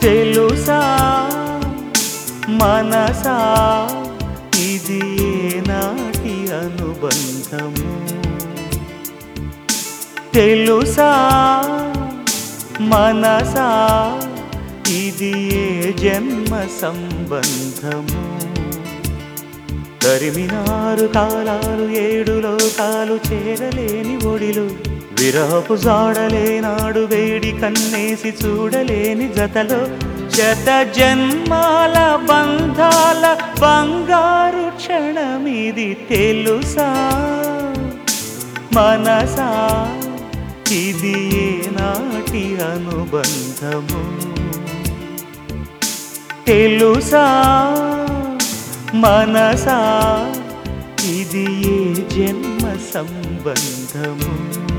తెలుసా మనసా ఇది ఏనాటి అనుబంధము తెలుసా మనసా ఇది ఏ జన్మ సంబంధము తరిమినారు కాలాలు ఏడు లోకాలు చేరలేని ఒడిలు విరహపు జాడలేనాడు వేడి కన్నేసి చూడలేని జతలో శత జన్మాల బంధాల బంగారు క్షణమిది తెలుసా మనసా ఇది ఏనాటి అనుబంధము తెలుసా మనసా ఇది ఏ జన్మ సంబంధము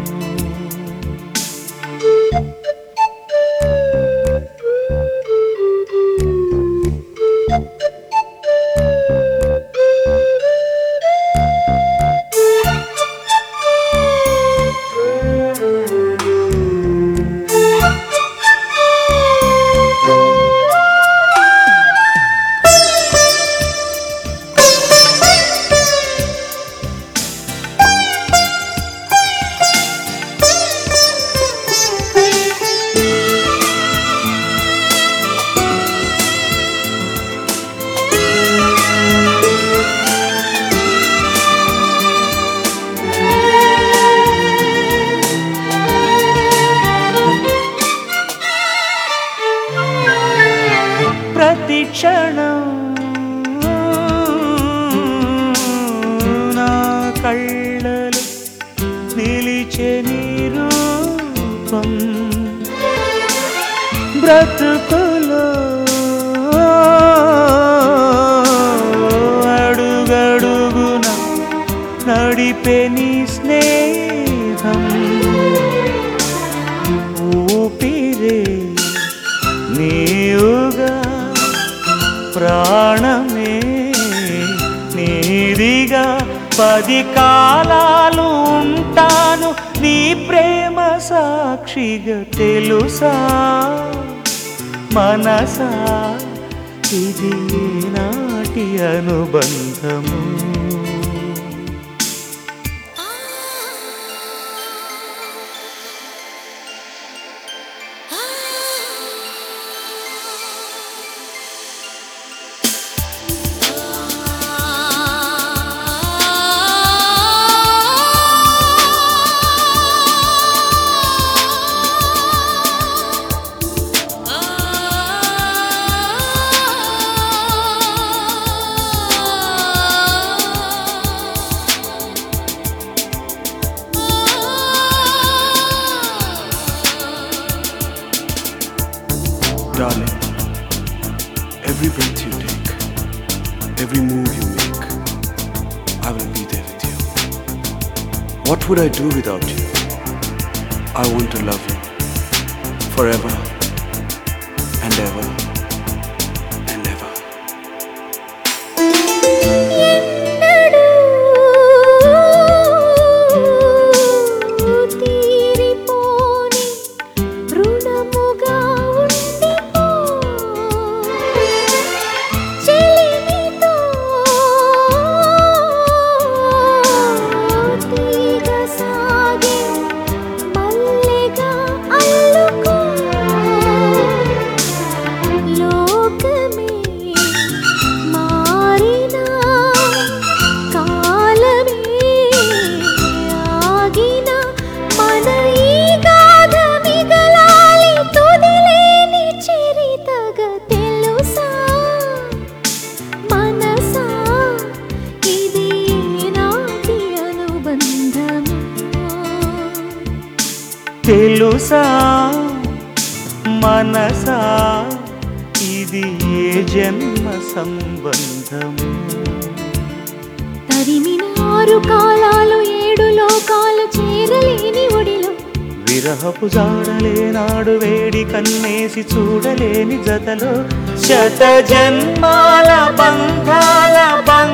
ప్రతి క్షణం నా కళ్ళలో నిలిచే నీ రూపం బ్రతుకులో అడుగడుగున నడిపే నీ స్నేహం ఊపిరే నీవుగా ప్రాణమే నీదిగా 10 కాలాలు ఉంటాను నీ ప్రేమ సాక్షిగా తెలుసా మనసా ఇది నాటి అనుబంధము Darling, every breath you take, every move you make, I will be there with you. What would I do without you? I want to love you forever and ever and ever. తెలుసా మనసా ఇది ఏ జన్మ సంబంధము తరిమినారు కాలాలు ఏడు లోకాలు చేరలేని ఒడిలో విరహపు జాడలేనాడు వేడి కన్నేసి చూడలేని జతలో శత జన్మాల బంధాల